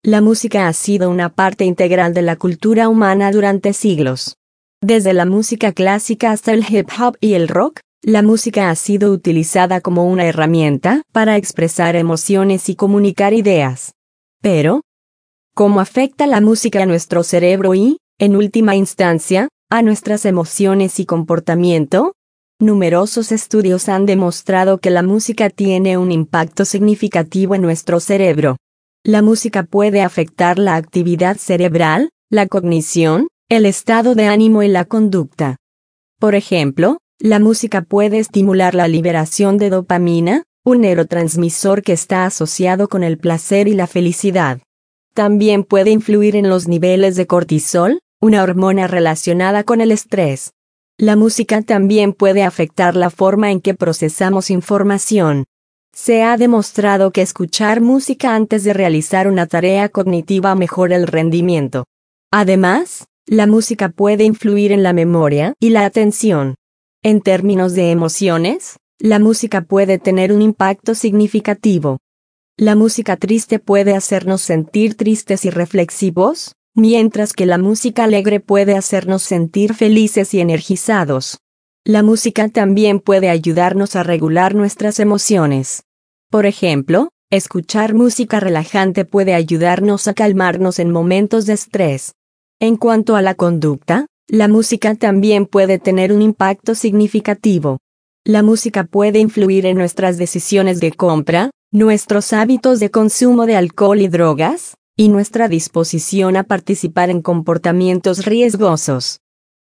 La música ha sido una parte integral de la cultura humana durante siglos. Desde la música clásica hasta el hip hop y el rock, la música ha sido utilizada como una herramienta para expresar emociones y comunicar ideas. Pero, ¿cómo afecta la música a nuestro cerebro y, en última instancia, a nuestras emociones y comportamiento? Numerosos estudios han demostrado que la música tiene un impacto significativo en nuestro cerebro. La música puede afectar la actividad cerebral, la cognición, el estado de ánimo y la conducta. Por ejemplo, la música puede estimular la liberación de dopamina, un neurotransmisor que está asociado con el placer y la felicidad. También puede influir en los niveles de cortisol, una hormona relacionada con el estrés. La música también puede afectar la forma en que procesamos información. Se ha demostrado que escuchar música antes de realizar una tarea cognitiva mejora el rendimiento. Además, la música puede influir en la memoria y la atención. En términos de emociones, la música puede tener un impacto significativo. La música triste puede hacernos sentir tristes y reflexivos, mientras que la música alegre puede hacernos sentir felices y energizados. La música también puede ayudarnos a regular nuestras emociones. Por ejemplo, escuchar música relajante puede ayudarnos a calmarnos en momentos de estrés. En cuanto a la conducta, la música también puede tener un impacto significativo. La música puede influir en nuestras decisiones de compra, nuestros hábitos de consumo de alcohol y drogas, y nuestra disposición a participar en comportamientos riesgosos.